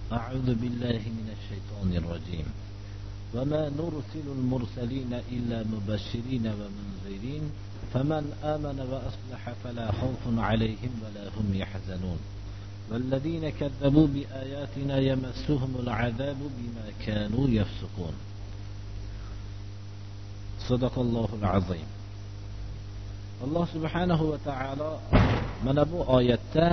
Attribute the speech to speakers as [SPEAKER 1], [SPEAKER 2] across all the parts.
[SPEAKER 1] أعوذ بالله من الشيطان الرجيم. وما نرسل المرسلين إلا مبشرين ومنذرين فمن آمن وأصلح فلا خوف عليهم ولا هم يحزنون والذين كذبوا بآياتنا يمسهم العذاب بما كانوا يفسقون. صدق الله العظيم. Allah subhanahu va ta'ala mana bu oyatda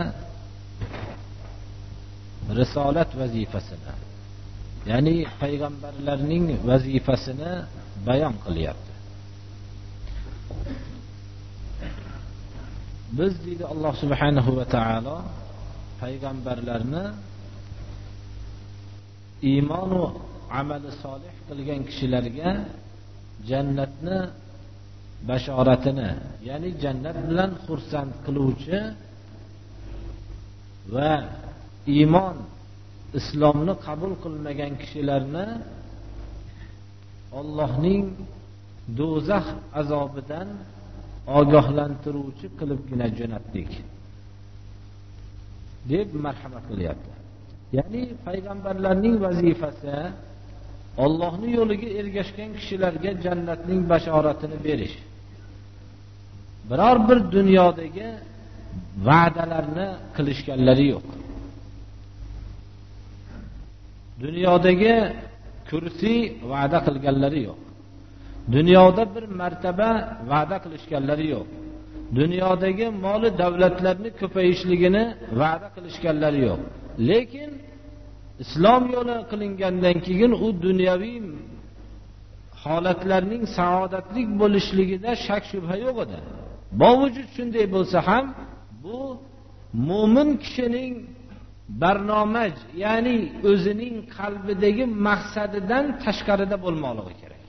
[SPEAKER 1] risolat vazifasini, ya'ni payg'ambarlarning vazifasini bayon qilyapti. Biz deydi Alloh subhanahu va ta'ala payg'ambarlarni iymon va amali solih qilgan kishilarga jannatni bashoratini, ya'ni jannat bilan xursand qiluvchi va iymon islomni qabul qilmagan kishilarni Allohning do'zax azobidan ogohlantiruvchi qilibgina jo'natdik deb marhamat qilyapti. Ya'ni payg'ambarlarning vazifasi Allohning yo'liga ergashgan kishilarga jannatning bashoratini berish. Biror bir dunyodagi va'dalarni qilishganlari yo'q. Dunyodagi kursi va'da qilganlari yo'q. Dunyoda bir martaba va'da qilishganlari yo'q. Dunyodagi moli davlatlarni ko'payishligini va'da qilishganlari yo'q. Lekin islom yo'li qilingandan keyin u dunyoviy holatlarning saodatlik bo'lishligida shak shubha yo'q edi. Bovujud shunday bo'lsa ham bu mo'min kishining barnomaj, ya'ni o'zining qalbidagi maqsadidan tashqarida bo'lmoqligi kerak.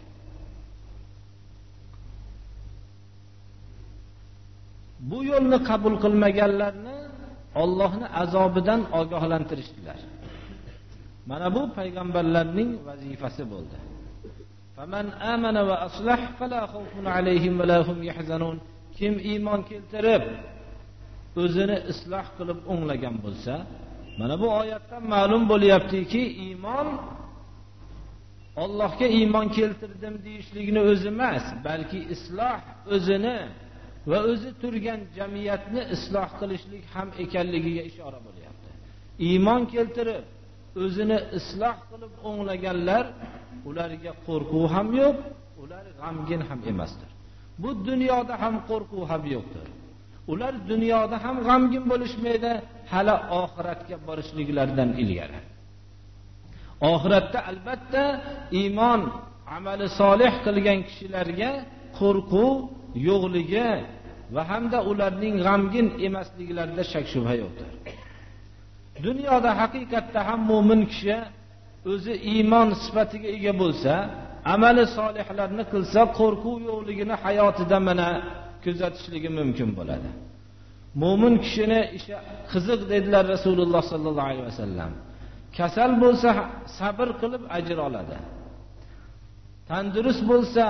[SPEAKER 1] Bu yo'lni qabul qilmaganlarni Allohning azobidan ogohlantirishdilar. Mana bu payg'ambarlarning vazifasi bo'ldi. Faman amana va aslah fala khawfun alayhim va la hum yahzanun. Kim iymon keltirib o'zini isloh qilib o'nglagan bo'lsa, mana bu oyatdan ma'lum bo'lyaptiki, iymon Allohga iymon keltirdim deyishlikni o'zi emas, balki isloh o'zini va o'zi turgan jamiyatni isloh qilishlik ham ekanligiga ishora bo'lyapti. Iymon keltirib o'zini isloh qilib o'nglaganlar, ularga qo'rquv ham yo'q, ular g'amgin ham emasdir. Bu dunyoda ham qo'rquv ham yo'qdir. Ular dunyoda ham g'amgin bo'lishmaydi, hali oxiratga borishliklaridan ilgari. Oxiratda albatta iymon, amali solih qilgan kishilarga qo'rquv yo'qligi va hamda ularning g'amgin emasliklarida shak shubha yo'qdir. Dunyoda haqiqatda ham mo'min kishi o'zi iymon sifatiga ega bo'lsa, amali solihlarni qilsa, qo'rquv yo'qligini hayotida mana kuzatishligi mumkin bo'ladi. Mo'min kishini ishi qiziq dedilar Rasululloh sallallohu alayhi vasallam. Kasal bo'lsa sabr qilib ajr oladi. Tandurust bo'lsa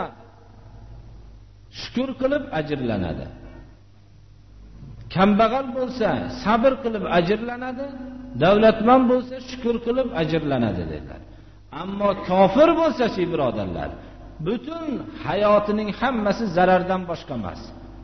[SPEAKER 1] shukr qilib ajrlanadi. Kambag'al bo'lsa sabr qilib ajrlanadi, davlatmand bo'lsa shukr qilib ajrlanadi dedilar. Ammo kofir bo'lsa-chi birodarlar, butun hayotining hammasi zarardan boshqa emas.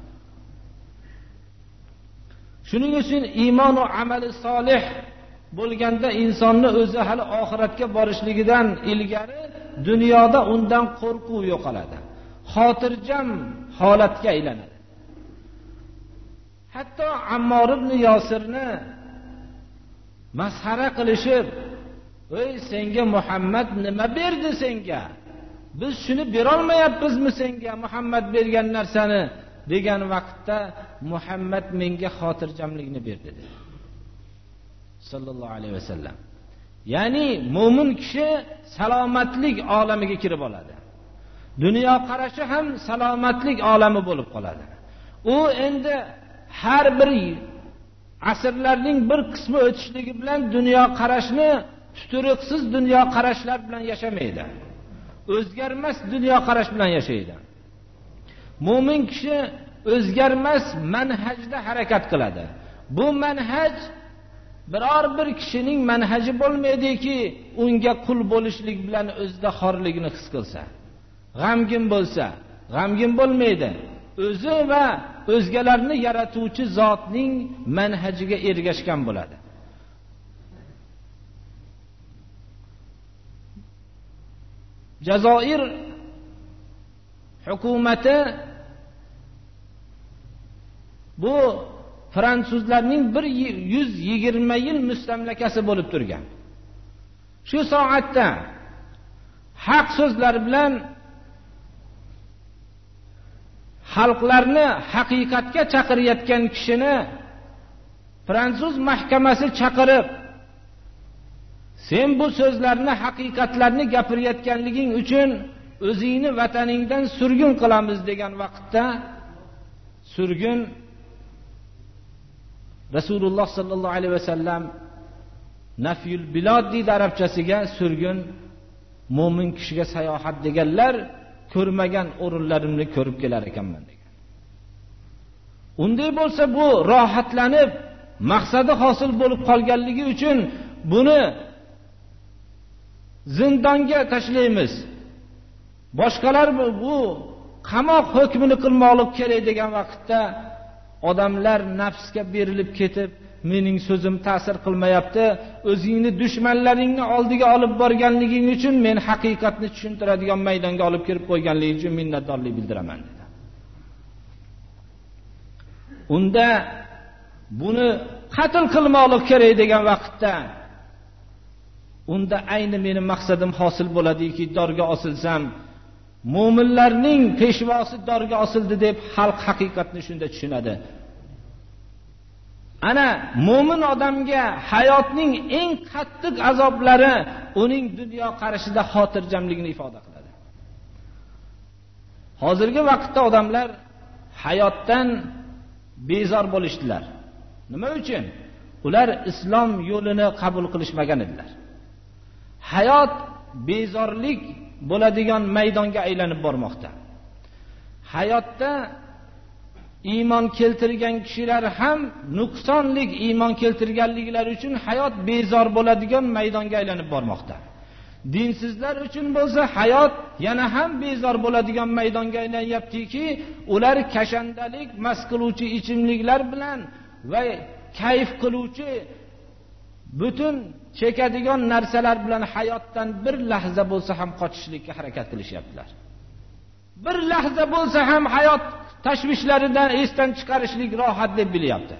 [SPEAKER 1] Shuning uchun iymon va amali solih bo'lganda insonni o'zi hali oxiratga borishligidan ilgari dunyoda undan qo'rquv yo'qoladi. Xotirjam holatga aylanadi. Hatto Ammor ibn Yosirni masxara qilishib, "Ey senga Muhammad nima berdi senga? Biz shuni bera olmayapmizmi senga Muhammad bergan narsani?" degan vaqtda Muhammad menga xotirjamlikni berdi dedi. Sallallohu alayhi vasallam. Ya'ni mo'min kishi salomatlik olamiga kirib oladi. Dunyo qarashi ham salomatlik olami bo'lib qoladi. U endi har bir asrlarning bir qismi o'tishligi bilan dunyo qarashni tuturiqsiz dunyo qarashlar bilan yashamaydi. O'zgarmas dunyo qarash bilan yashaydi. Mo'min kishi o'zgarmas manhajda harakat qiladi. Bu manhaj biror bir kishining manhaji bo'lmaydiki, unga qul bo'lishlik bilan o'zida xorligini his qilsa, g'amgin bo'lsa, g'amgin bo'lmaydi. O'zi va o'zgalarni yaratuvchi zotning manhajiga ergashgan bo'ladi. Jazoir hukumati bu fransuzlarning 120 yil mustamlakasi bo'lib turgan. Shu soatda haq so'zlar bilan xalqlarni haqiqatga chaqirayotgan kishini fransuz mahkamasi chaqirib, sen bu so'zlarni, haqiqatlarni gapirayotganliging uchun o'zingni vataningdan surgun qilamiz degan vaqtda surgun Rasululloh sallallohu alayhi vasallam nafyul bilod deydi arabchasiga, surgun mo'min kishiga sayohat deganlar, ko'rmagan o'rinlarimni ko'rib kelar ekanman degan. Unday bo'lsa bu rohatlanib, maqsadi hosil bo'lib qolganligi uchun buni zindonga tashlaymiz. Boshqalar bu qamoq hukmini qilmoqlik kerak degan vaqtda odamlar nafsga berilib ketib, mening so'zim ta'sir qilmayapti, o'zingni dushmanlaringni oldiga olib borganliging uchun men haqiqatni tushuntiradigan maydonga olib kirib qo'yganliging uchun minnatdorlik bildiraman dedi. Unda buni qatl qilmoqlik kerak degan vaqtda unda ayni meni maqsadim hosil bo'ladiki, dorga osilsam, mo'minlarning peshvosi dorga osildi deb xalq haqiqatni shunda tushunadi. Ana mo'min odamga hayotning eng qattiq azoblari uning dunyo qarashida xotirjamligini ifoda qiladi. Hozirgi vaqtda odamlar hayotdan bezor bo'lishdilar. Nima uchun? Ular islom yo'lini qabul qilishmagan edilar. Hayot bezorlik bo'ladigan maydonga aylanib bormoqda. Hayotda iymon keltirgan kishilar ham nuqsonlik iymon keltirganliklari uchun hayot bezor bo'ladigan maydonga aylanib bormoqda. Dinsizlar uchun bo'lsa hayot yana ham bezor bo'ladigan maydonga aylanyaptiki, ular kashandalik, mast qiluvchi ichimliklar bilan va kayf qiluvchi butun chekadigan narsalar bilan hayotdan bir lahza bo'lsa ham qochishlikka harakat qilishyaptilar. Bir lahza bo'lsa ham hayot tashvishlaridan esdan chiqarishlik rohat deb bilyapti.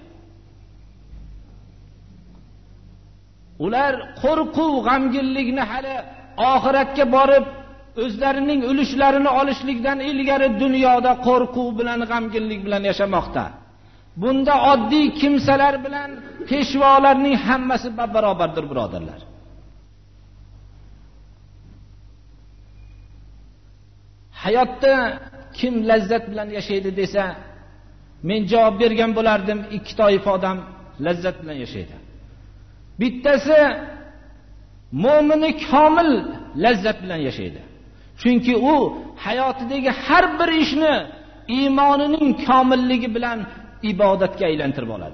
[SPEAKER 1] Ular qo'rquv, g'amginlikni hali oxiratga borib o'zlarining ulushlarini olishlikdan ilgari dunyoda qo'rquv bilan, g'amginlik bilan yashamoqda. Bunda oddiy kimsalar bilan peshvolarning hammasi barobardir, birodarlar. Hayotda kim lazzat bilan yashaydi desa, men javob bergan bo'lardim, ikki toifa odam lazzat bilan yashaydi. Bittasi mo'mini komil lazzat bilan yashaydi. Chunki u hayotidagi har bir ishni iymonining komilligi bilan ibodatga aylantirib oladi.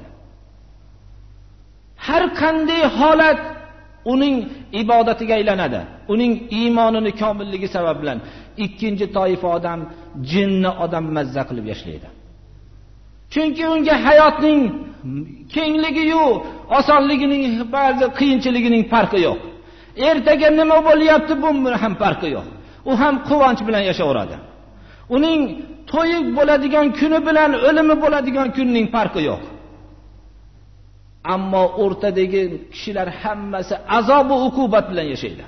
[SPEAKER 1] Har qanday holat uning ibodatiga aylanadi. Uning iymonini komilligi sabab bilan. Ikkinchi toifa odam jinni odam mazza qilib yashaydi. Chunki unga hayotning kengligi-yu, osonligining, ba'zi qiyinchiligining farqi yo'q. Ertaga nima bo'lyapti, bundan ham farqi yo'q. U ham quvonch bilan yashayveradi. Uning to'yi bo'ladigan kuni bilan o'limi bo'ladigan kunning farqi yo'q. Ammo o'rtadagi kishilar hammasi azob va uqubat bilan yashaydi.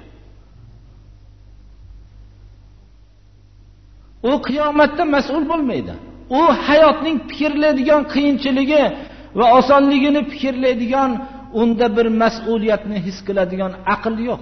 [SPEAKER 1] U qiyomatda mas'ul bo'lmaydi. U hayotning fikrlaydigan qiyinchiligi va osonligini fikrlaydigan, unda bir mas'uliyatni his qiladigan aql yo'q.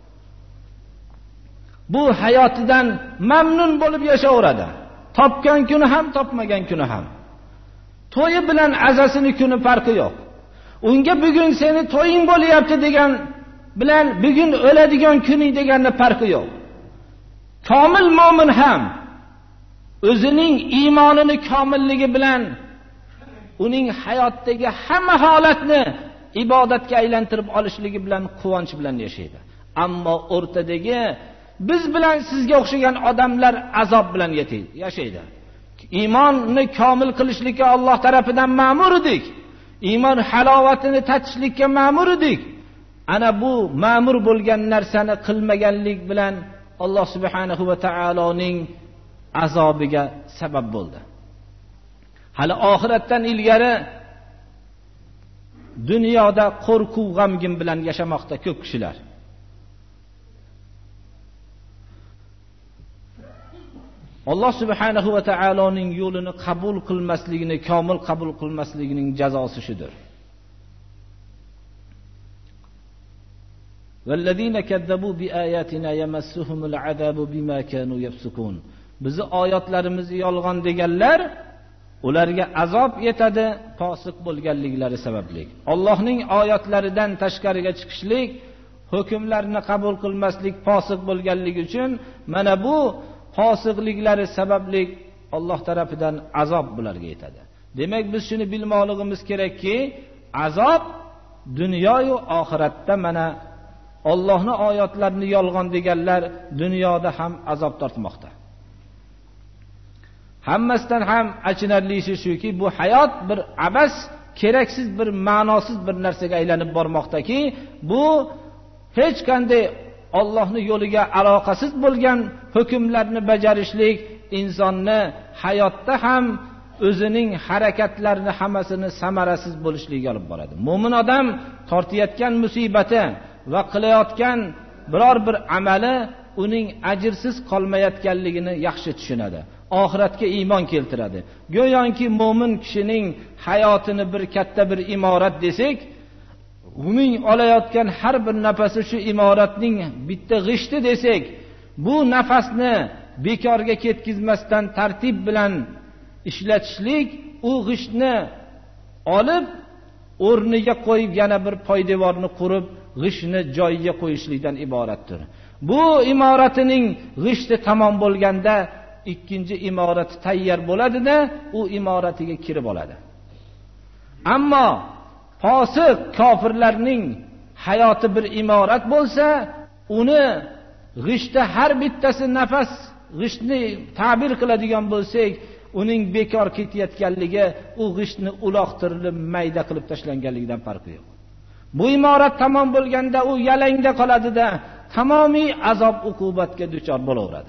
[SPEAKER 1] Bu hayotidan mamnun bo'lib yashayveradi. Topgan kuni ham, topmagan kuni ham. To'yi bilan azasini kuni farqi yo'q. Unga bugun seni to'ying bo'lyapti degan bilan bugun o'ladigan kuning deganning farqi yo'q. Komil mo'min ham o'zining iymonini komilligi bilan uning hayotdagi hamma holatni ibodatga aylantirib olishligi bilan quvonch bilan yashaydi. Ammo o'rtadagi biz bilan sizga o'xshagan odamlar azob bilan yashaydi. Iymonni komil qilishlikka Alloh tarafidan ma'mur edik. Iymon halovatini tatishlikka ma'mur edik. Ana bu ma'mur bo'lgan narsani qilmaganlik bilan Alloh subhanahu va taoloning azobiga sabab bo'ldi. Hali oxiratdan ilgari dunyoda qo'rquv g'amgin bilan yashamoqda ko'p kishilar. Alloh subhanahu va taoloning yo'lini qabul qilmasligini, komil qabul qilmasligining jazosi shudir. Vallazina kazzabu biayatina yamassuhumul azabu bima kanu yafsukun. Bizi oyatlarimizni yolg'on deganlar ularga azob yetadi fosiq bo'lganliklari sababli. Allohning oyatlaridan tashqariga chiqishlik, hukmlarni qabul qilmaslik fosiq bo'lganligi uchun mana bu fosiqliklari sababli Alloh tarafidan azob bularga yetadi. Demak biz shuni bilmoqligimiz kerakki, azob dunyo va oxiratda mana Allohning oyatlarini yolg'on deganlar dunyoda ham azob tortmoqda. Hammasidan ham achinarlisi shuki, bu hayot bir abas, keraksiz bir ma'nosiz bir narsaga aylanib bormoqdaki, bu hech qanday Allohning yo'liga aloqasiz bo'lgan hukmlarni bajarishlik insonni hayotda ham o'zining harakatlarini hammasini samarasiz bo'lishligiga olib boradi. Mo'min odam tortayotgan musibati va qilayotgan biror bir amali uning ajrsiz qolmayotganligini yaxshi tushunadi. Oxiratga iymon keltiradi. Go'yoki mo'min kishining hayotini bir katta bir imorat desak, uning olayotgan har bir nafasi shu imoratning bitta g'ishti desak, bu nafasni bekorga ketkizmasdan tartib bilan ishlatishlik, u g'ishtni olib o'rniga qo'yib yana bir poydevorni qurib g'ishtni joyiga qo'yishlikdan iboratdir. Bu imoratining g'ishti tamom bo'lganda ikkinchi imorati tayyor bo'ladi-da, u imoratiga kirib oladi. Ammo fosiq kofirlarning hayoti bir imorat bo'lsa, uni g'ishti har bittasi nafas g'ishtni ta'bir qiladigan bo'lsak, uning bekor ketayotganligi u g'ishtni uloqtirilib mayda qilib tashlanganligidan farqi yo'q. Bu imorat tamom bo'lganda u yalangda qoladi-da, tamomiy azob uqubatga duchor bo'laveradi.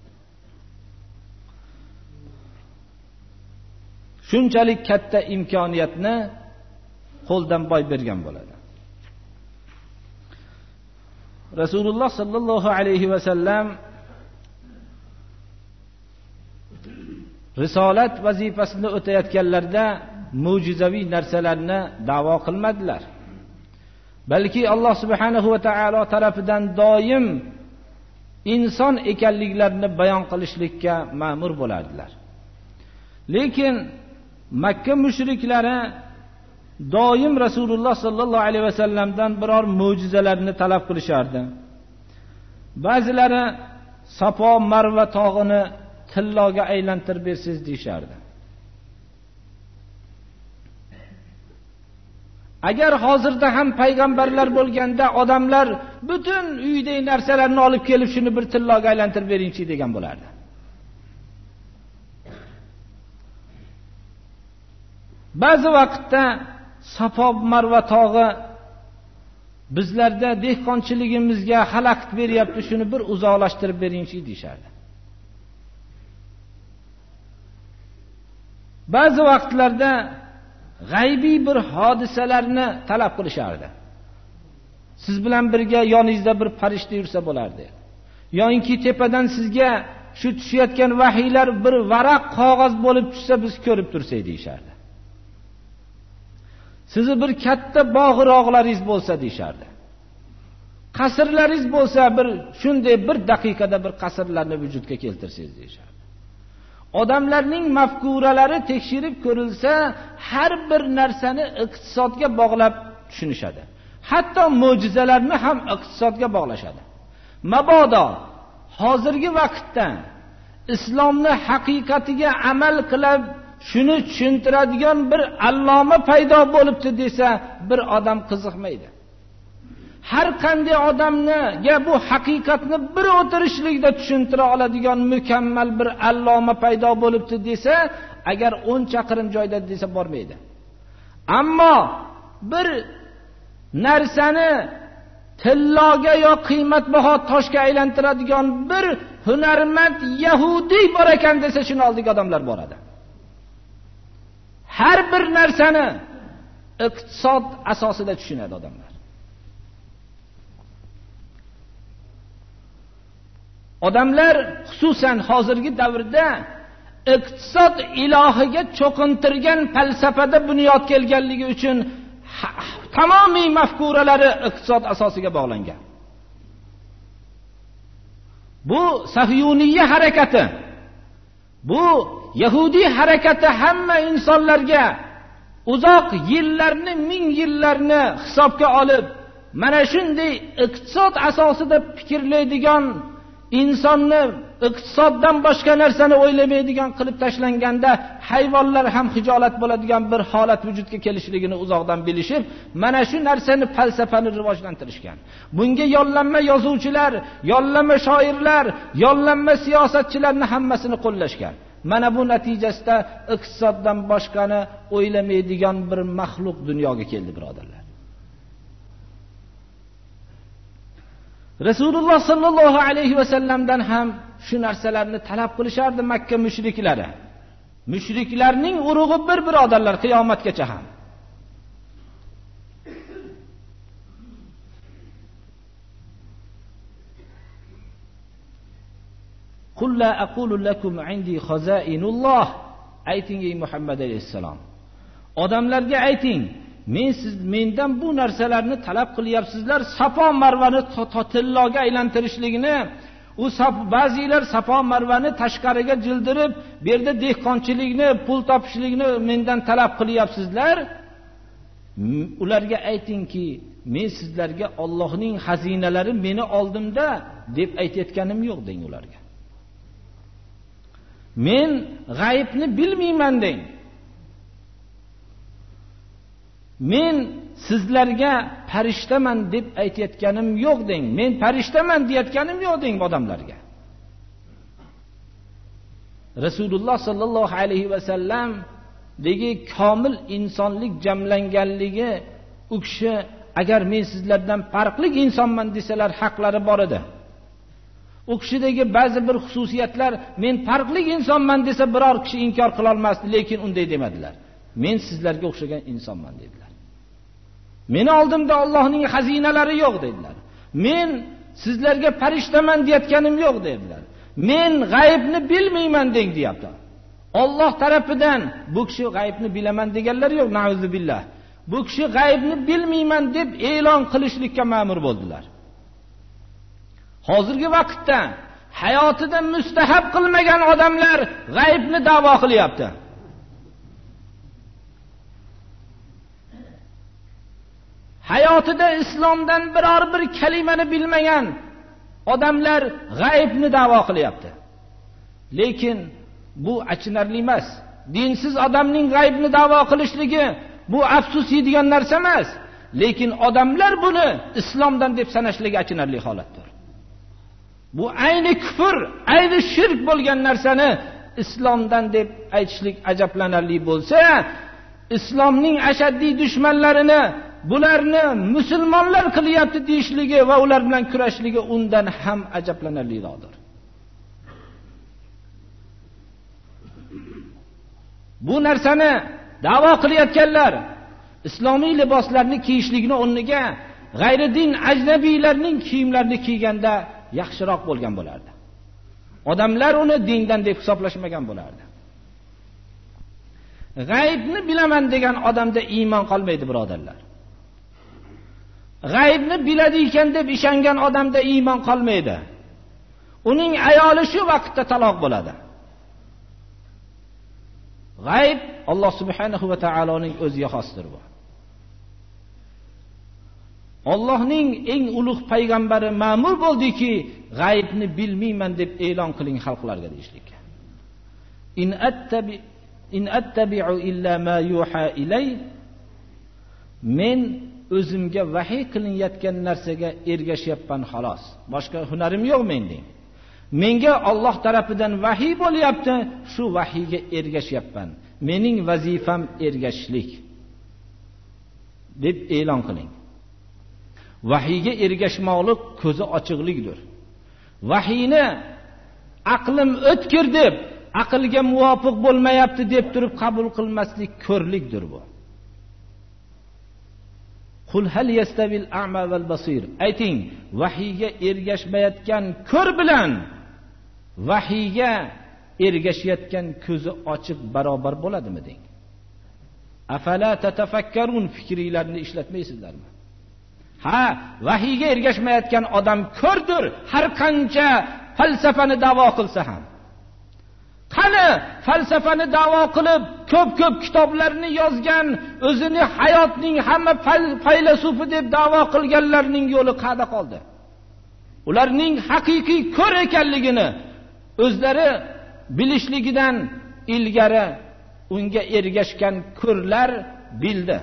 [SPEAKER 1] Shunchalik katta imkoniyatni qo'ldan boy bergan bo'ladi. Rasululloh sallallohu alayhi va sallam risolat vazifasini o'tayotganlarda mo'jizaviy narsalarni da'vo qilmadilar. Balki Alloh subhanahu va taolo tarafidan doim inson ekanliklarini bayon qilishlikka ma'mur bo'lardilar. Lekin Makka mushriklari doim Rasululloh sallallohu alayhi va sallamdan biror mo'jizalarni talab qilishardi. Ba'zilari Safo Marva tog'ini tilloga aylantirib bersiz deyishardi. Agar hozirda ham payg'ambarlar bo'lganda odamlar butun uydagi narsalarni olib kelib shuni bir tilloga aylantirib beringchi degan bo'lardi. Ba'zi vaqtda Safo Marva tog'i bizlarda dehqonchiligimizga xalaqit beryapti, shuni bir uzoqlashtirib beringchi deyishardi. Ba'zi vaqtlarda g'aybiy bir hodisalarni talab qilishardi. Siz bilan birga yoningizda bir farishta yursa bo'lardi. Yo'inki tepadan sizga shu tushayotgan vahiylar bir varaq qog'oz bo'lib tushsa biz ko'rib tursak deyishardi. Sizni bir katta bog'roqlaringiz bo'lsa deyishardi. Qasrlaringiz bo'lsa bir shunday bir daqiqada bir qasrlarni vujudga keltirsangiz deyishardi. Odamlarning mafkuralari tekshirib ko'rilsa, har bir narsani iqtisodga bog'lab tushunishadi. Hatto mo'jizalarni ham iqtisodga bog'lashadi. Mabodo hozirgi vaqtda islomni haqiqatiga amal qilib shuni tushuntiradigan bir alloma paydo bo'libdi desa, bir odam qiziqmaydi. Har qanday odamga bu haqiqatni bir o'tirishlikda tushuntira oladigan mukammal bir alloma paydo bo'libdi desa, agar 10 chaqirim joyda desa bormaydi. Ammo bir narsani tilloga yo qiymatbaho toshga aylantiradigan bir hunarmand yahudiy bor ekan desa, shuni oldiga odamlar boradi. Har bir narsani iqtisod asosida tushunadi odamlar. Odamlar xususan hozirgi davrda iqtisod ilohiga cho'qintirgan falsafada bunyod kelganligi uchun tamomiy mafkuralari iqtisod asosiga bog'langan. Bu Safiyuniya harakati, bu Yahudiy harakati hamma insonlarga uzoq yillarni, ming yillarni hisobga olib, mana shunday iqtisod asosida fikrlaydigan insonni iqtisoddan boshqa narsani o'ylamaydigan qilib tashlanganda hayvonlar ham hijolat bo'ladigan bir holat vujudga kelishligini uzoqdan bilishib, mana shu narsani falsafani rivojlantirishgan. Bunga yollanma yozuvchilar, yollanma shoirlar, yollanma siyosatchilarni hammasini qo'llashgan. Mana bu natijasida iqtisoddan boshqani o'ylamaydigan bir maxluq dunyoga keldi, birodarlar. Rasululloh sallallohu alayhi va sallamdan ham shu narsalarni talab qilishardi Makka mushriklari. Mushriklarning urug'i bir birodarlar qiyomatgacha ham. Qul la aqulu lakum indi khazainulloh. Ayting ey Muhammad alayhisalom. Odamlarga ayting, mendan bu narsalarni talab qilyapsizlar, Safo Marvani tilloga aylantirishligini. U ba'zilar Safo Marvani tashqariga jildirib, bu yerda dehqonchilikni, pul topishlikni mendan talab qilyapsizlar. Ularga aytingki, men sizlarga Allohning xazinalari meni oldimda deb aytayotganim yo'q deng ularga. Men g'aybni bilmayman deng. Men sizlarga farishtaman deb aytayotganim yo'q deng. Men farishtaman deyotganim yo'q deng odamlarga. Rasululloh sallallohu alayhi va sallam degi komil insonlik jamlanganligi u kishi agar men sizlardan farqli insonman desalar haqlari bor edi. U kishidagi ba'zi bir xususiyatlar men farqli insonman desa biror kishi inkor qila olmasdi, lekin unday demadilar. Men sizlarga o'xshagan insonman dedilar. Meni oldimda Allohning xazinalari yo'q dedilar. Men sizlarga farishtaman deyotganim yo'q dedilar. Men g'aybni bilmayman deng deyapti. Alloh tarafidan bu kishi g'aybni bilaman deganlar yo'q, na'uzubillah. Bu kishi g'aybni bilmayman deb e'lon qilishlikka ma'mur bo'ldilar. Hozirgi vaqtda hayotida mustahab qilmagan odamlar g'aybni da'vo qilyapti. Hayotida islomdan biror bir kalimani bilmagan odamlar g'aybni da'vo qilyapti. Lekin bu achinarli emas. Dinsiz odamning g'aybni da'vo qilishligi bu afsus yeydigan narsa emas. Lekin odamlar buni islomdan deb sanashligi achinarli holatdir. Bu ayni kufr, ayni shirk bo'lgan narsani islomdan deb aytishlik ajablanarli bo'lsa, islomning ashaddiy dushmanlarini bularni musulmonlar qilyapti deyishligi va ular bilan kurashligi undan ham ajablanarliroqdir. Bu narsani da'vo qilayotganlar islomiy liboslarni kiyishlikni o'rniga g'ayridin ajnabiylarning kiyimlarini kiyganda yaxshiroq bo'lgan bo'lardi. Odamlar uni dindan deb hisoblashmagan bo'lardi. G'aybni bilaman degan odamda iymon qolmaydi, birodarlar. G'aybni biladi ekan deb ishongan odamda iymon qolmaydi. Uning ayoli shu vaqtda taloq bo'ladi. G'ayb Alloh subhanahu va taoloning o'ziga xosdir bu. Allohning eng ulug' payg'ambari ma'mur bo'ldiki, g'aybni bilmayman deb e'lon qiling xalqlarga deyishlikka. In attabi in attabi'u illa ma yuha ilay, men o'zimga vahiy qilinayotgan narsaga ergashyapman xolos. Boshqa hunarim yo'q mending. Menga Alloh tarafidan vahiy bo'lyapti, shu vahiyga ergashyapman. Mening vazifam ergashishlik deb e'lon qiling. Vahiyga ergashmoqlik ko'zi ochiqlikdir. Vahiyni aqlim o'tkir deb, aqlga muvofiq bo'lmayapti deb turib qabul qilmaslik ko'rlikdir bu. Qul hal yastavil a'ma val basir. Ayting, vahiyga ergashmayotgan ko'r bilan vahiyga ergashayotgan ko'zi ochiq barobar bo'ladimi deng. Afala tatafakkarun, fikringlarni ishlatmaysizlarmi? Ha, vahiyga ergashmayotgan odam ko'rdir, har qancha falsafani da'vo qilsa ham. Qani falsafani da'vo qilib, ko'p kitoblarni yozgan, o'zini hayotning hamma faylasufi deb da'vo qilganlarning yo'li qayda qoldi? Ularning haqiqiy ko'r ekanligini o'zlari bilishligidan ilgari unga ergashgan ko'rlar bildi.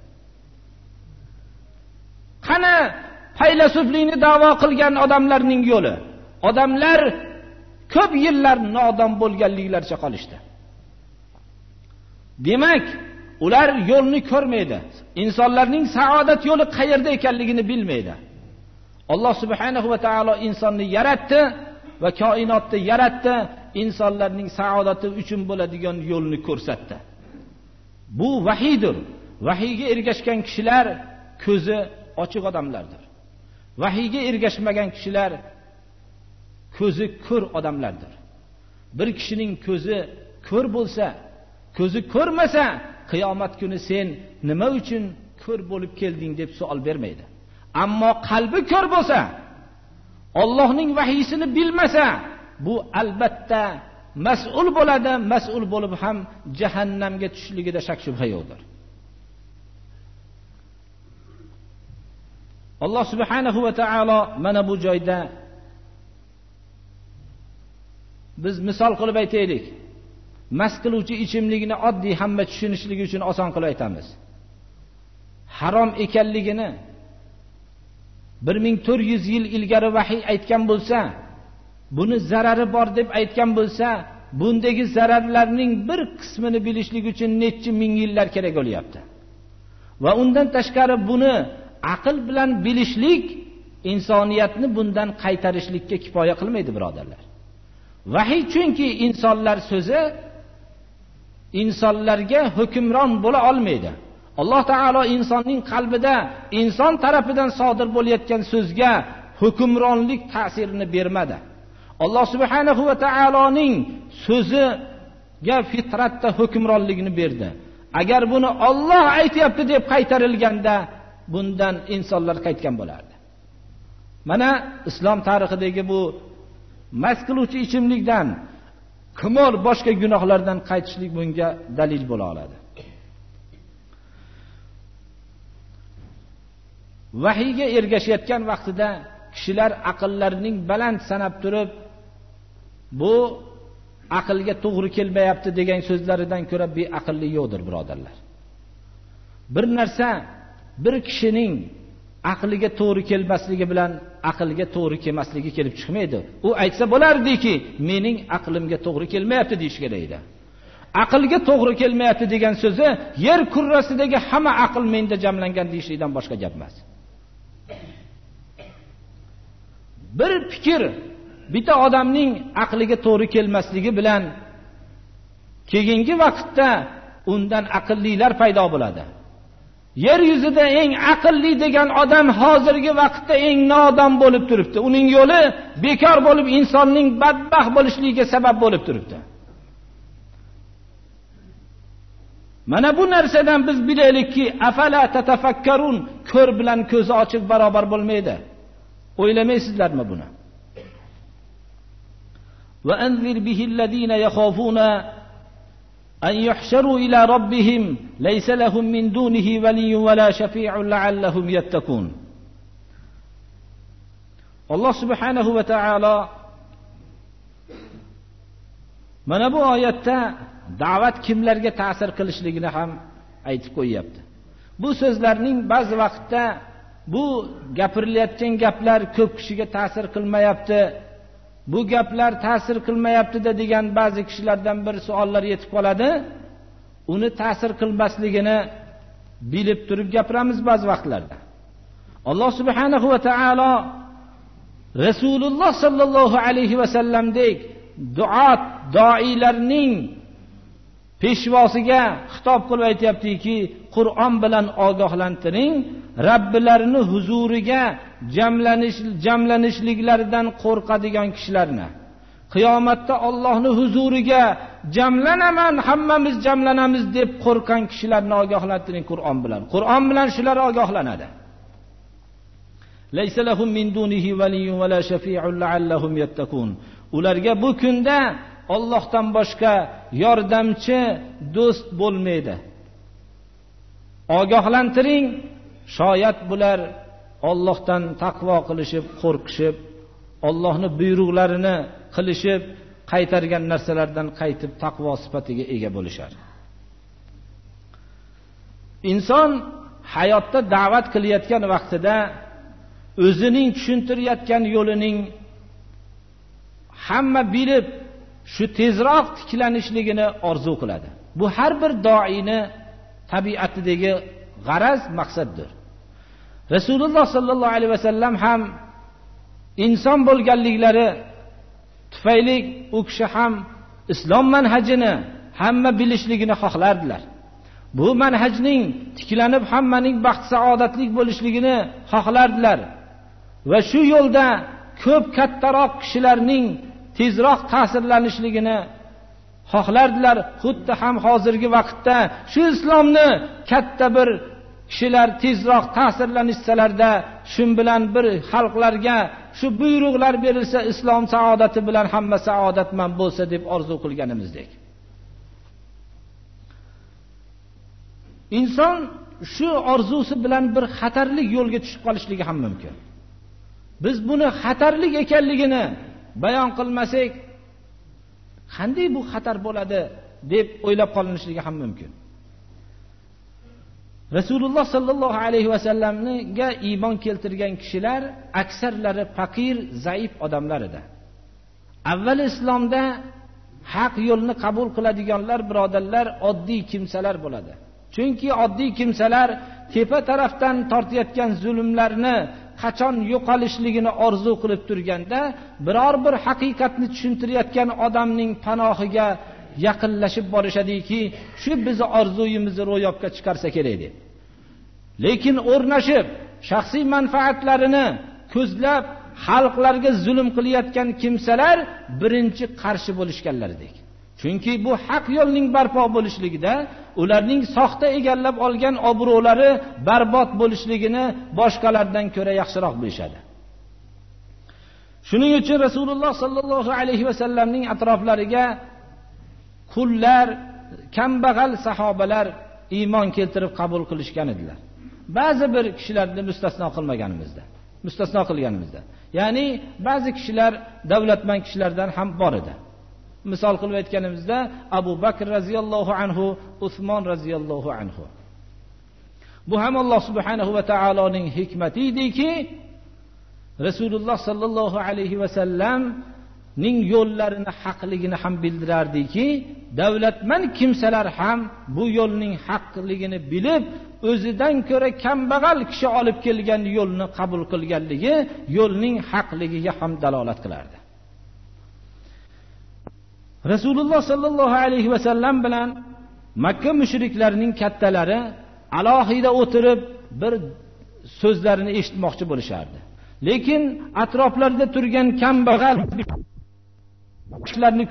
[SPEAKER 1] Qani faylasuflikni da'vo qilgan odamlarning yo'li? Odamlar ko'p yillar nodon bo'lganliklaricha qolishdi. Demak, ular yo'lni ko'rmaydi. Insonlarning saodat yo'li qayerda ekanligini bilmaydi. Alloh subhanahu va taolo insonni yaratdi va koinotni yaratdi, insonlarning saodati uchun bo'ladigan yo'lni ko'rsatdi. Bu vahiydir. Vahiyga ergashgan kishilar ko'zi ochiq odamlardir. Vahiyga ergashmagan kishilar ko'zi ko'r odamlardir. Bir kishining ko'zi ko'r bo'lsa, ko'zi ko'rmasa, qiyomat kuni sen nima uchun ko'r bo'lib kelding deb savol bermaydi. Ammo qalbi ko'r bo'lsa, Allohning vahiysini bilmasa, bu albatta mas'ul bo'ladi, mas'ul bo'lib ham jahannamga tushishligida shak shubha yo'qdir. Alloh subhanahu va taolo mana bu joyda biz misol qilib aytaylik. Mast qiluvchi ichimlikni oddiy hamma tushunishligi uchun oson qilib aytamiz. Harom ekanligini 1400 yil ilgari vahiy aytgan bo'lsa, buni zarari bor deb aytgan bo'lsa, bundagi zararlarning bir qismini bilishlik uchun necha ming yillar kerak bo'lyapti. Va undan tashqari buni aql bilan bilishlik insoniyatni bundan qaytarishlikka kifoya qilmaydi, birodarlar. Vahiy chunki insonlar so'zi insonlarga hukmron bo'la olmaydi. Alloh taolo insonning qalbida inson tarafidan sodir bo'layotgan so'zga hukmronlik ta'sirini bermadi. Alloh subhanahu va taoloning so'ziga fitratda hukmronlikni berdi. Agar buni Alloh aytayapti deb qaytarilganda bundan insonlar qaytgan bo'lardi. Mana islom tarixidagi bu mast qiluvchi ichimlikdan, qimor, boshqa gunohlardan qaytishlik bunga dalil bo'la oladi. Vahiyga ergashayotgan vaqtida kishilar aqllarining baland sanab turib, bu aqlga to'g'ri kelmayapti degan so'zlaridan ko'ra beaqlli yo'qdir, birodarlar. Bir narsa bir kishining aqliga to'g'ri kelmasligi bilan aqlga to'g'ri kelmasligi kelib chiqmaydi. U aytsa bo'lardiki, mening aqlimga to'g'ri kelmayapti deyish kerak edi. Aqlga to'g'ri kelmayapti degan so'zi yer kurrasidagi hamma aql menda jamlangan deyishlikdan boshqa gap emas. Bir fikr bitta odamning aqliga to'g'ri kelmasligi bilan keyingi vaqtda undan aqllilar paydo bo'ladi. Yer yuzida eng aqlli degan odam hozirgi vaqtda eng nodon bo'lib turibdi. Uning yo'li bekor bo'lib insonning badbaxt bo'lishligiga sabab bo'lib turibdi. Mana bu narsadan biz bilaylikki, afala tatafakkarun, ko'r bilan ko'zi ochiq barobar bo'lmaydi. O'ylamaysizlarmi buni? Va anzir bihillazina yakhafuna an yuhsharu ila rabbihim laysa lahum min dunihi waliyyun wala shafi'un la'allahum yattaqun. Alloh subhanahu va taolo Mana bu oyatda da'vat kimlarga ta'sir qilishligini ham aytib qo'yapti. Bu so'zlarning ba'zi vaqtda bu gapirilayotgan gaplar ko'p kishiga ta'sir qilmayapti. Bu gaplar ta'sir qilmayapti degan ba'zi kishilardan bir savollar yetib qoladi. Uni ta'sir qilmasligini bilib turib gapiramiz ba'zi vaqtlarda. Alloh subhanahu va taolo Rasululloh sallallohu alayhi va sallamdek duat, doilarning peshvosiga xitob qilib aytayaptiki, Qur'on bilan ogohlantiring, Robbilarini huzuriga jamlanishliklaridan qo'rqadigan kishilarni. Qiyomatda Allohning huzuriga jamlanaman, hammamiz jamlanamiz deb qo'rqan kishilarni ogohlantiring Qur'on bilan. Qur'on bilan shular ogohlanadi. Laysa lahum min dunihi waliyyun wa la shafi'un la'allahum yattaqun. Ularga bu kunda Allohdan boshqa yordamchi, do'st bo'lmaydi. Ogohlantiring, shoyat bular Allohdan taqvo qilishib, qo'rqishib, Allohning buyruqlarini qilishib, qaytargan narsalardan qaytib taqvo sifatiga ega bo'lishar. Inson hayotda da'vat qilayotgan vaqtida o'zining tushuntirayotgan yo'lining hamma bilib shu tezroq tiklanishligini orzu qiladi. Bu har bir doini tabiatidagi g'araz, maqsaddir. Rasululloh sallallohu alayhi vasallam ham inson bo'lganliklari tufayli u kishi ham islom manhajini hamma bilishligini xohlardilar. Bu manhajning tiklanib hammaning baxt saodatli bo'lishligini xohlardilar. Va shu yo'lda ko'p kattaroq kishilarning tezroq ta'sirlanishligini xohlardilar. Xuddi ham hozirgi vaqtda shu islomni katta bir kishilar tezroq ta'sirlanishsalarda, shun bilan bir xalqlarga shu buyruqlar berilsa, islom saodati bilan hamma saodatman bo'lsa deb orzu qilganimizdek. Inson shu orzusi bilan bir xatarli yo'lga tushib qolishligi ham mumkin. Biz buni xatarlik ekanligini bayon qilmasak, qanday bu xatar bo'ladi deb o'ylab qolinishligi ham mumkin. Rasululloh sallallohu alayhi va sallamga iymon keltirgan kishilar aksarlari faqir, zaif odamlar edi. Avval islomda haq yo'lni qabul qiladiganlar, birodarlar, oddiy kimsalar bo'ladi. Chunki oddiy kimsalar tepa tarafdan tortayotgan zulmlarni qachon yo'qolishligini orzu qilib turganda, biror bir haqiqatni tushuntirayotgan odamning panohiga yaqinlashib borishadiki, shu bizni orzuyimizni ro'yobga chiqarsa kerak deb. Lekin o'rnashib, shaxsiy manfaatlarini ko'zlab xalqlarga zulm qilayotgan kimsalar birinchi qarshi bo'lishganlaridek. Chunki bu haq yo'lning barpo bo'lishligida ularning soxta egallab olgan obro'lari barbod bo'lishligini boshqalardan ko'ra yaxshiroq bilishadi. Shuning uchun Rasululloh sallallohu alayhi va sallamning atroflariga qullar, kambag'al sahobalar iymon keltirib qabul qilishgan edilar. Ba'zi bir kishilarni mustasno qilganimizda. Ya'ni ba'zi kishilar davlatmand kishilardan ham bor edi. Misol qilib aytganimizda Abu Bakr radhiyallohu anhu, Usmon radhiyallohu anhu. Bu ham Alloh subhanahu va taoloning hikmati ediki, Rasululloh sallallohu alayhi va sallamning yo'llarini haqligini ham bildirardiki, davlatmand kimsalar ham bu yo'lning haqligini bilib, o'zidan ko'ra kambag'al kishi olib kelgan yo'lni qabul qilganligi yo'lning haqligiga ham dalolat qilardi. Rasululloh sallallohu alayhi va sallam bilan Makka mushriklarining kattalari alohida o'tirib bir so'zlarini eshitmoqchi bo'lishardi. Lekin atroflarida turgan kambag'al kishilarni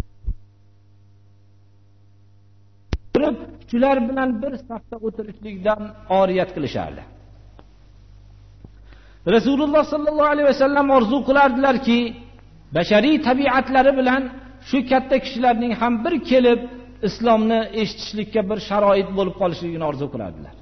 [SPEAKER 1] ko'rib, shular bilan bir safda o'tirishlikdan oriyat qilishardi. Rasululloh sallallohu alayhi va sallam orzu qilardilarki, bashariy tabiatlari bilan shu katta kishilarning ham bir kelib islomni eshitishlikka bir sharoit bo'lib qolishligini orzu qilardilar.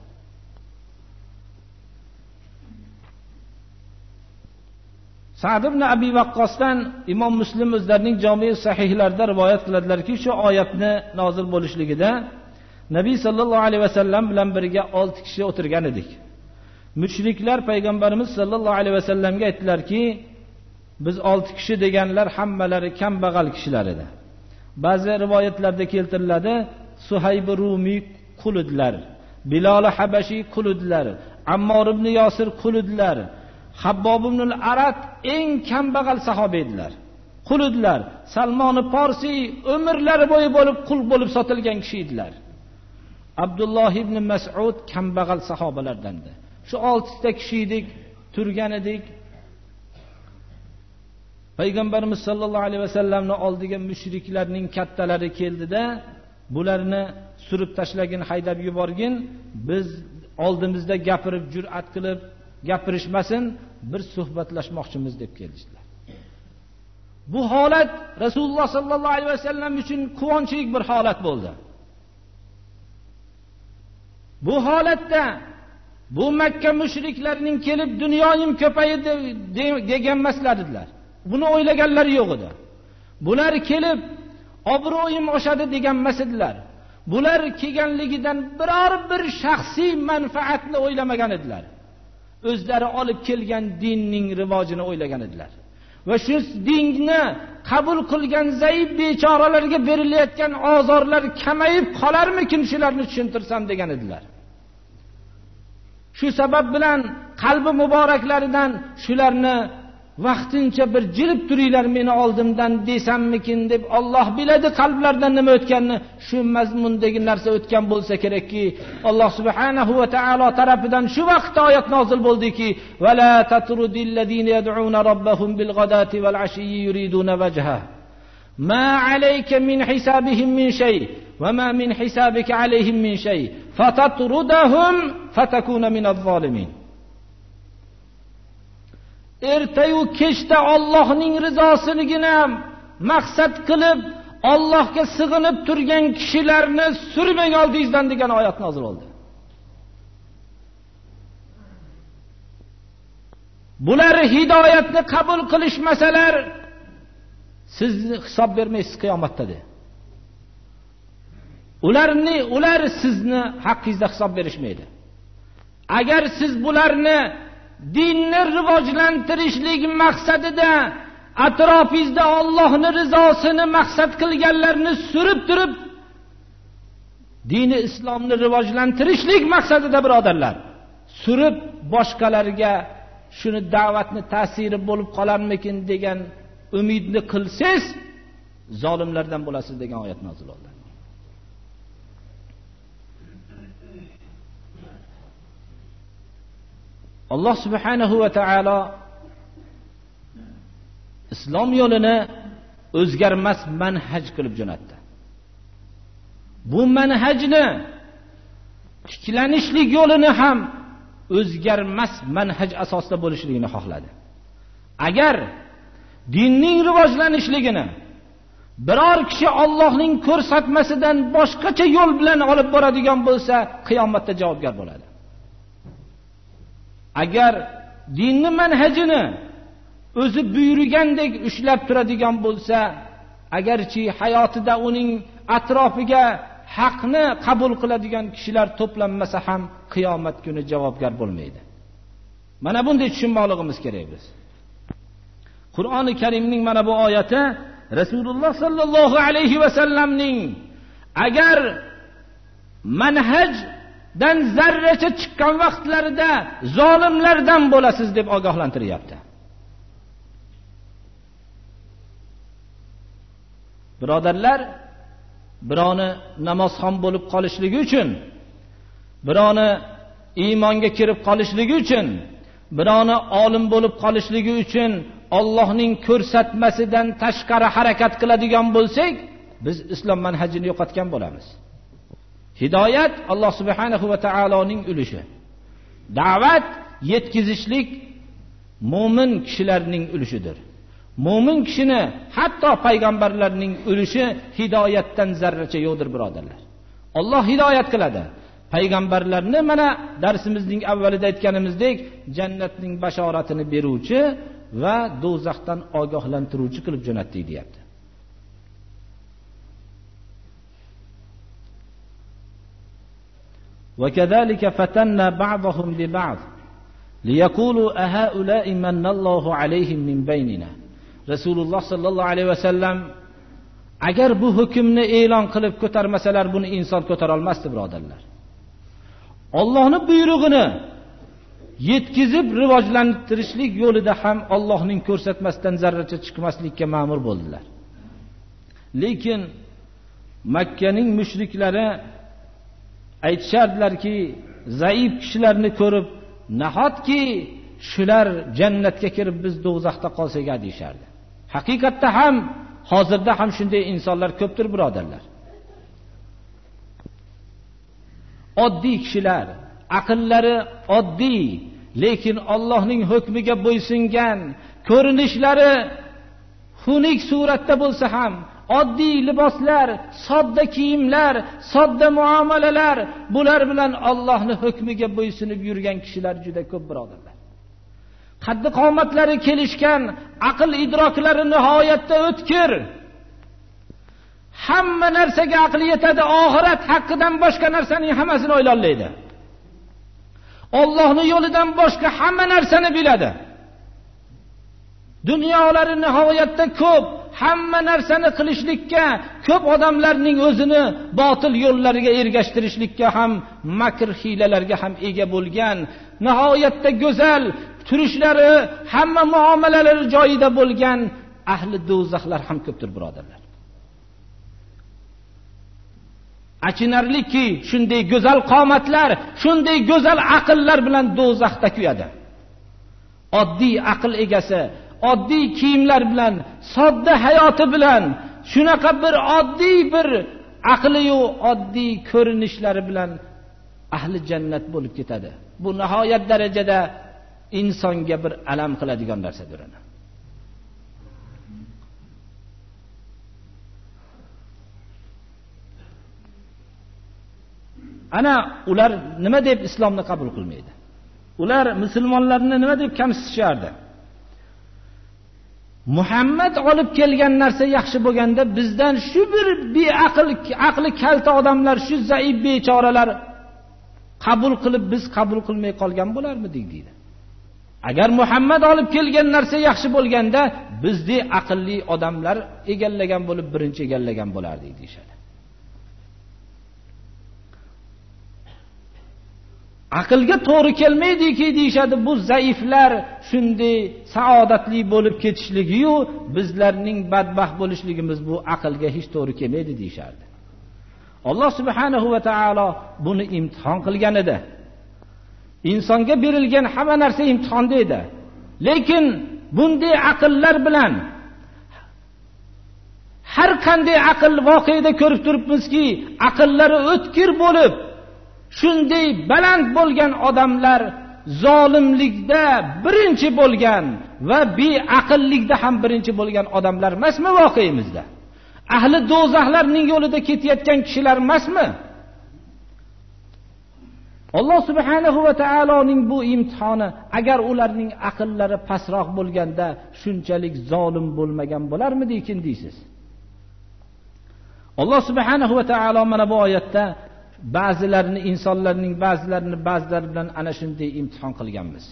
[SPEAKER 1] Sa'd ibn Abi Waqqosdan Imom Muslim o'zlarining Jami' sahihlarida rivoyat qiladilarki, shu oyatni nozil bo'lishligida Nabiy sallallohu alayhi vasallam bilan birga 6 kishi o'tirgan edik. Mushriklar payg'ambarimiz sallallohu alayhi vasallamga aytdilarki, biz 6 kishi deganlar hammalari kambag'al kishilar edi. Ba'zi rivoyatlarda keltiriladi, Suhayb Rumi quludlar, Bilal Habashi quludlar, Ammor ibn Yosir quludlar, Habbob ibn al-Arat eng kambag'al sahoba edilar. Quludlar, Salmon Farsi umrlari bo'yi bo'lib qul bo'lib sotilgan kishi edilar. Abdulloh ibn Mas'ud kambag'al sahobalardandir. Shu 6 ta kishi edik, turgan edik. Payg'ambarimiz sallallohu alayhi vasallamning oldiga mushriklarning kattalari keldida, bularni surib tashlagin, haydab yuborgin, biz oldimizda gapirib jur'at qilib gapirishmasin, bir suhbatlashmoqchimiz deb keldilar. Bu holat Rasululloh sallallohu alayhi vasallam uchun quvonchli bir holat bo'ldi. Bu holatda bu Makka mushriklarining kelib dunyoyim ko'paydi degan masladilar. Buni o'ylaganlari yo'q edi. Bular kelib obro'yim oshadi degan masadilar. Bular kelganligidan biror bir shaxsiy manfaatni o'ylamagan edilar. O'zlari olib kelgan dinning rivojini o'ylagan edilar. Va shu dinni qabul qilgan zaif bechoralarga berilayotgan ozorlar kamayib qolarmikin, shularni tushuntirsam degan edilar. Shu sabab bilan qalbi muboraklaridan shularni vaqtincha bir jilib turinglar meni oldimdan desammikin deb Alloh biladi qalblardan nima o'tganini. Shu mazmundagi narsa o'tgan bo'lsa kerakki, Alloh subhanahu va taolo tarafidan shu vaqtda oyat nozil bo'ldiki, va la tatrudillazina yad'una robbahum bil ghadati val ashiyyi yuriduna wajha ma alayka min hisabihim min shay va ma min hisabika alayhim min shay fatatrudahum fatakuna minaz zolimin. Ertayu kechda Allohning rizosinigina maqsad qilib Allohga sig'inib turgan kishilarni surmang oldingizdan degan oyat nozil bo'ldi. Bular hidoyatni qabul qilishmasalar, sizni hisob bermaysiz qiyomatda de. Ular sizni haqqingizda hisob berishmaydi. Agar siz bularni dinni rivojlantirishlik maqsadida atrofingizda Allohning rizosini maqsad qilganlarni surib turib, dini islomni rivojlantirishlik maqsadida birodarlar, surib boshqalarga shuni da'vatni ta'siri bo'lib qolarmikin degan umidni qilsangiz, zolimlardan bo'lasiz degan oyat nozil bo'ldi. Alloh subhanahu va taolo islom yo'lini o'zgarmas manhaj qilib jo'natdi. Bu manhajni tiklanishlik yo'lini ham o'zgarmas manhaj asosida bo'lishligini xohladi. Agar dinning rivojlanishligini biror kishi Allohning ko'rsatmasidan boshqacha yo'l bilan olib boradigan bo'lsa, qiyomatda javobgar bo'ladi. Agar dinni manhajini o'zi buyurgandek ushlab turadigan bo'lsa, agarchi hayotida uning atrofiga haqni qabul qiladigan kishilar to'planmasa ham qiyomat kuni javobgar bo'lmaydi. Mana bunday tushunmoqligimiz kerak biz. Qur'oni Karimning mana bu oyati Rasululloh sallallohu alayhi va sallamning agar manhaj dan zarracha chiqqan vaqtlarida zolimlardan bo'lasiz deb ogohlantiryapti. Birodarlar, bironi namozxon bo'lib qolishligi uchun, bironi iymonga kirib qolishligi uchun, bironi olim bo'lib qolishligi uchun Allohning ko'rsatmasidan tashqari harakat qiladigan bo'lsak, biz islom manhajini yo'qotgan bo'lamiz. Hidoyat Alloh subhanahu va taoloning ulushi. Da'vat yetkazishlik mo'min kishilarning ulushidir. Mo'min kishini hatto payg'ambarlarning ulushi hidoyatdan zarracha yo'qdir birodarlar. Alloh hidoyat qiladi. Payg'ambarlarni mana darsimizning avvalida aytganimizdek jannatning bashoratini beruvchi, va do'zaxdan ogohlantiruvchi qilib jo'natdik deyapti. وَكَذَلِكَ فَتَنَّا بَعْضَهُمْ بِبَعْضٍ لِيَقُولُوا أَهَؤُلَاءِ مَنَّ اللَّهُ عَلَيْهِمْ مِنْ بَيْنِنَا. Rasululloh sallallohu alayhi vasallam agar bu hukmni e'lon qilib ko'tarmasalar, buni inson ko'tara olmasdi, birodarlar. Allohning buyrug'ini yetkizib rivojlantirishlik yo'lida ham Allohning ko'rsatmasidan zarracha chiqmaslikka ma'mur bo'ldilar. Lekin Makkaning mushriklari aytishardilarki, zaif kishilarni ko'rib, nahotki shular jannatga kirib biz do'zaxda qolsak deyishardi. Haqiqatda ham hozirda ham shunday insonlar ko'pdir, birodarlar. Oddiy kishilar, aqllari oddiy, lekin Allohning hukmiga bo'ysungan, ko'rinishlari xunuk suratda bo'lsa ham, oddiy liboslar, sodda kiyimlar, sodda muomalalar, bular bilan Allohning hukmiga bo'ysunib yurgan kishilar juda ko'p, birodarlar. Qaddi qomatlari kelishgan, aql idroklari nihoyatda o'tkir. Hamma narsaga aqli yetadi, oxirat haqqidan boshqa narsaning hammasini o'ylaydi. Allohning yo'lidan boshqa hamma narsani biladi. Dunyolari nihoyatda ko'p, hamma narsani qilishlikka, ko'p odamlarning o'zini botil yo'llariga ergashtirishlikka ham, makr hiylalarga ham ega bo'lgan, nihoyatda go'zal turishlari, hamma muomalalari joyida bo'lgan ahli do'zaxlar ham ko'pdir, birodarlar. Achinarliki, shunday go'zal qomatlar, shunday go'zal aqllar bilan do'zaxda kuyadi. Oddiy aql egasi, oddiy kiyimlar bilan, sodda hayoti bilan, shunaqa bir oddiy bir aqli-yu oddiy ko'rinishlari bilan ahli jannat bo'lib ketadi. Bu nihoyat darajada insonga bir alam qiladigan narsadir. Ana ular nima deb islomni qabul qilmaydi? Ular musulmonlarni nima deb kamsitishardi? Muhammad olib kelgan narsa yaxshi bo'lganda bizdan shu bir aqli kalta odamlar, shu zaif bechoralar qabul qilib biz qabul qilmay qolgan bo'larmidik deydi. Agar Muhammad olib kelgan narsa yaxshi bo'lganda bizdek aqlli odamlar egallagan bo'lib birinchi egallagan bo'lardik deyshadi. Aqlga to'g'ri kelmaydiki deyshadi, bu zaiflar shunday saodatli bo'lib ketishligi-yu, bizlarning badbaxt bo'lishligimiz bu aqlga hech to'g'ri kelmaydi deyshadi. Alloh subhanahu va taolo buni imtihon qilgan edi. Insonga berilgan hamma narsa imtihonda edi. Lekin bunday aqllar bilan har qanday aql voqeada ko'rib turibmizki, aqllari o'tkir bo'lib, shunday baland bo'lgan odamlar zolimlikda birinchi bo'lgan va beaqllikda ham birinchi bo'lgan odamlar emasmi voqeimizda? Ahli do'zaxlarning yo'lida ketayotgan kishilar emasmi? Alloh subhanahu va taoloning bu imtihoni, agar ularning aqllari pastroq bo'lganda shunchalik zolim bo'lmagan bo'larmidi-ekin deysiz? Alloh subhanahu va taolo mana bu oyatda ba'zilarini, insonlarning ba'zilari bilan ana shunday imtihon qilganmiz.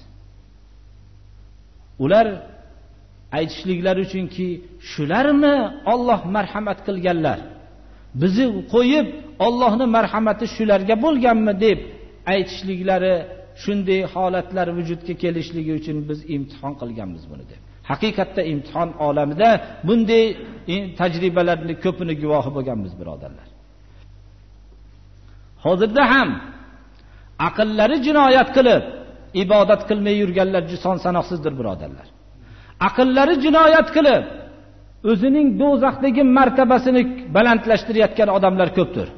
[SPEAKER 1] Ular aytishliklari uchunki, shularmi Alloh marhamat qilganlar? Bizni qo'yib Allohning marhamati shularga bo'lganmi deb aytishliklari, shunday holatlar vujudga kelishligi uchun biz imtihon qilganmiz buni deb. Haqiqatda imtihon olamida bunday tajribalarning ko'pini guvohi bo'lganmiz, birodarlar. Hozirda ham aqllari jinoyat qilib ibodat qilmay yurganlar son sanoqsizdir, birodarlar. Aqllari jinoyat qilib o'zining do'zaxdagi martabasini balandlashtirayotgan odamlar ko'pdir.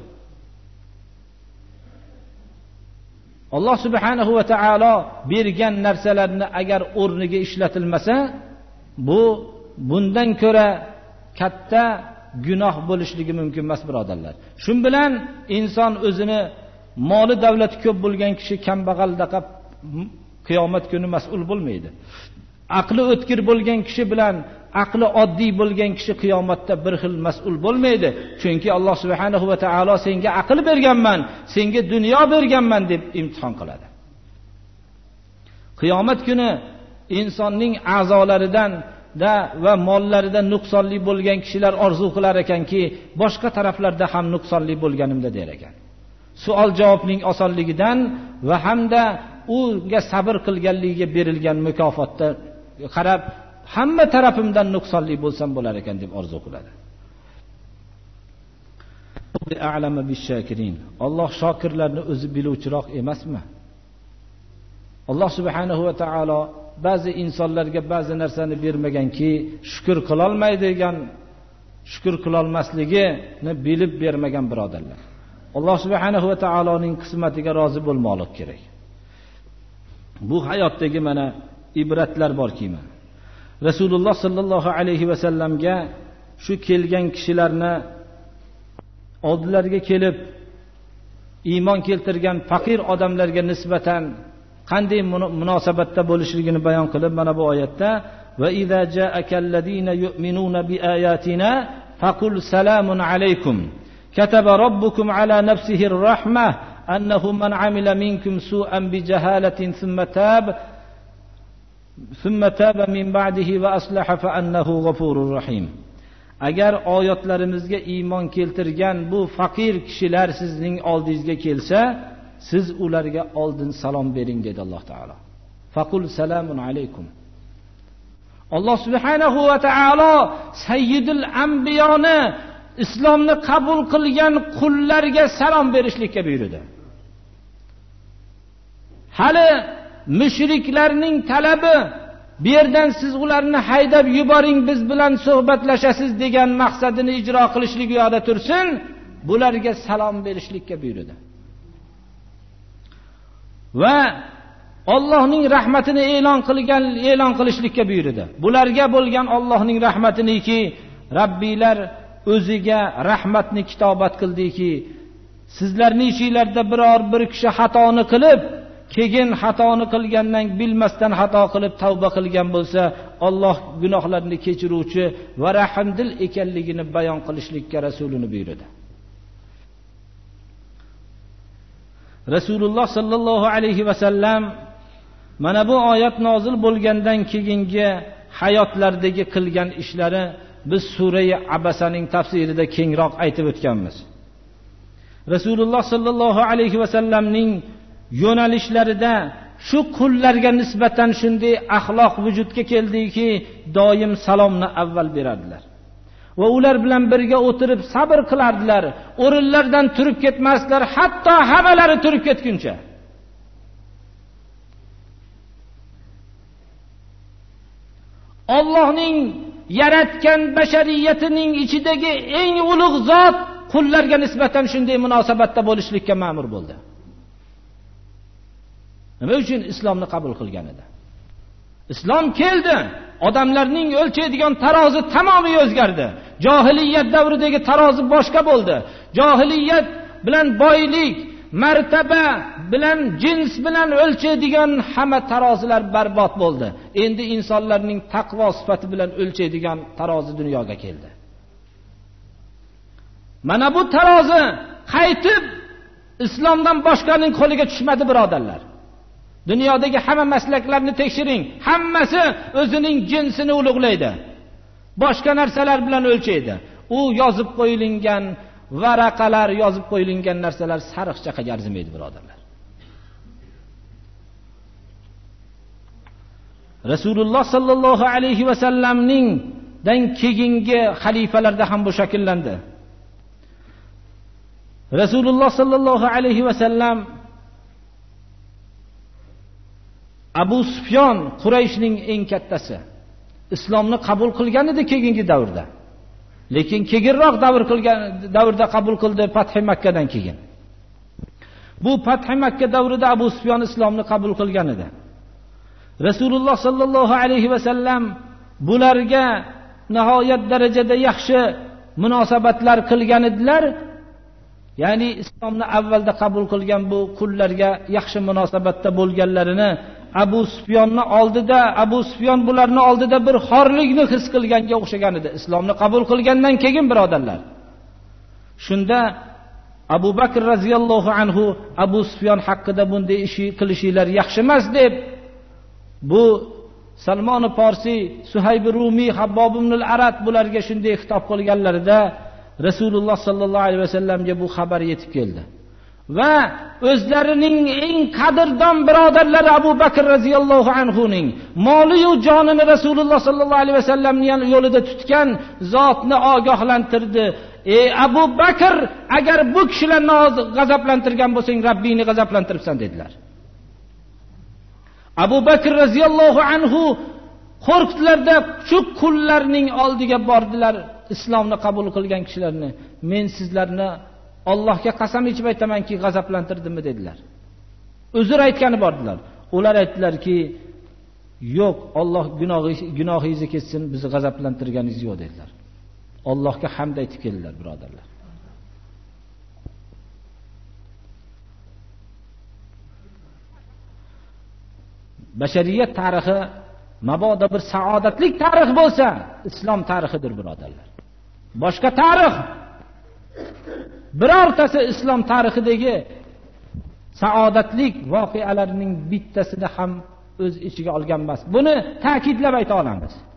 [SPEAKER 1] Alloh subhanahu va taolo bergan narsalarni agar o'rniga ishlatilmasa, bundan ko'ra katta gunoh bo'lishligi mumkin emas, birodarlar. Shun bilan inson o'zini moli davlati ko'p bo'lgan kishi kambag'aldaqa qiyomat kuni mas'ul bo'lmaydi. aqli o'tkir bo'lgan kishi bilan aqli oddiy bo'lgan kishi qiyomatda bir xil mas'ul bo'lmaydi. Chunki Alloh subhanahu va taolo senga aql berganman, senga dunyo berganman deb imtihon qiladi. Qiyomat kuni insonning a'zolaridan va mollaridan nuqsonli bo'lgan kishilar orzu qilar ekanki, boshqa taraflarda ham nuqsonli bo'lganimda der ekan. Savol javobning osonligidan va hamda unga sabr qilganligiga berilgan mukofotda qarab hamma tarafimdan nuqsonli bo'lsam bo'lar ekan deb orzu qiladi. Alloh shokirlarni o'zi biluvchiroq emasmi? Alloh subhanahu va taolo ba'zi insonlarga ba'zi narsani bermaganki, shukr qilolmaydigan, shukr qilolmasligini bilib bermagan birodarlar. Alloh subhanahu va taoloning qismatiga rozi bo'lmoqlik kerak. Bu hayotdagi mana ibratlar borki, Rasululloh sallallohu alayhi va sallamga shu kelgan kishilarni oldilariga kelib iymon keltirgan faqir odamlarga nisbatan qanday munosabatda bo'lishligini bayon qilib, mana bu oyatda va iza ja'akallazina yu'minuna biayatina faqul salamun alaykum kataba robbukum ala nafsihi ar-rahmah annahu man 'amila minkum su'an bijahalatin thumma taba min ba'dihi va aslaha fa annahu ghafurur rahim. Agar oyatlarimizga iymon keltirgan bu faqir kishilar sizning oldingizga kelsa, siz ularga oldin salom bering dedi Alloh taolo. Faqul salamun alaykum. Alloh subhanahu va taolo sayyidul anbiyoni, islomni qabul qilgan qullarga salom berishlikka buyurdi. Hali mushriklarning talabi, bu yerdan siz ularni haydab yuboring, biz bilan suhbatlashasiz degan maqsadini ijro qilishlik yo'lida tursin, bularga salom berishlikka buyurdi. Va Allohning rahmatini e'lon qilishlikka buyurdi. Bularga bo'lgan Allohning rahmatiniki, Rabbiylar o'ziga rahmatni kitobat qildiki, sizlarning ichingizda biror bir kishi xatoni qilib, keyin xatoni qilgandan bilmasdan xato qilib tavba qilgan bo'lsa, Alloh gunohlarni kechiruvchi va rahmdil ekanligini bayon qilishlikka rasulini buyurdi. Rasululloh sallallohu alayhi va sallam mana bu oyat nozil bo'lgandan keyingi hayotlardagi qilgan ishlari biz sura Abasaning tafsirida kengroq aytib o'tganmiz. Rasululloh sallallohu alayhi va sallamning yo'nalishlarida shu qullarga nisbatan shunday axloq vujudga keldiki, doim salomni avval berardilar. Va ular bilan birga o'tirib sabr qilardilar. O'rinlardan turib ketmasdilar, hatto hammalari turib ketguncha. Allohning yaratgan bashariyatining ichidagi eng ulug' zot qullarga nisbatan shunday munosabatda bo'lishlikka ma'mur bo'ldi. Nima uchun islomni qabul qilgan edi? Islom keldi, odamlarning o'lchaydigan tarozi tamomiy o'zgardi. Jahiliyat davridagi tarozi boshqa bo'ldi. Jahiliyat bilan boylik, martaba bilan jins bilan o'lchaydigan hamma tarozilar barbod bo'ldi. Endi insonlarning taqvo sifati bilan o'lchaydigan tarozi dunyoga keldi. Mana bu tarozi qaytib islomdan boshqaning qo'liga tushmadi birodarlar. Dunyodagi hamma maslaklarni tekshiring, hammasi o'zining jinsini ulug'laydi. Boshqa narsalar bilan o'lchaydi. U yozib qo'yilgan varaqalar, yozib qo'yilgan narsalar sariqchaga arzimaydi birodarlar. Rasululloh sallallohu alayhi va sallamning dan keyingi xalifalarda ham bu shakllandi. Rasululloh sallallohu alayhi va sallam Abu Sufyon Qurayshning eng kattasi islomni qabul qilgan edi keyingi davrda. Lekin keyinroq davrda qabul qildi Fath Makkadan keyin. Bu Fath Makka davrida Abu Sufyon islomni qabul qilgan edi. Rasululloh sallallohu alayhi va sallam bularga nihoyat darajada yaxshi munosabatlar qilgan edilar. Ya'ni islomni avvalda qabul qilgan bu qullarga yaxshi munosabatda bo'lganlarini Abu Sufyonni oldida, Abu Sufyon bularni oldida bir xorlikni his qilganga o'xshagan edi. Islomni qabul qilgandan keyin birodarlar. Shunda Abu Bakr radhiyallohu anhu Abu Sufyon haqida bunday ish qilishinglar yaxshi emas deb bu Salmon Farsi, Suhayb Rumi, Habbob ibn al-Arat bularga shunday xitob qilganlarida Rasululloh sallallohu alayhi vasallamga bu xabar yetib keldi. Va o'zlarining eng qadrdon birodarlari Abu Bakr radhiyallohu anhuning moli yu jonini Rasululloh sallallohu alayhi vasallamning yo'lida tutgan zotni ogohlantirdi. Ey Abu Bakr, agar bu kishilarni g'azablantirgan bo'lsang, Rabbingni g'azablantiribsan dedilar. Abu Bakr radhiyallohu anhu qo'rqdilarda shu qullarning oldiga bordilar, islomni qabul qilgan kishilarni. Men sizlarni Allohga qasam ichib aytamanki, g'azablantirdimmi dedilar. Uzr aytgani bordilar. Ular aytdilarki, yo'q, Alloh gunohingizni ketsin, bizni g'azablantirganingiz yo'q dedilar. Allohga hamd aytib keldilar, birodarlar. Bashariyat tarixi mabodo bir saodatli tarix bo'lsa, islom tarixidir, birodarlar. Boshqa tarix birortasi islom tarixidagi saodatlik voqealarining bittasini ham o'z ichiga olgan emas. Buni ta'kidlab ayta olamiz.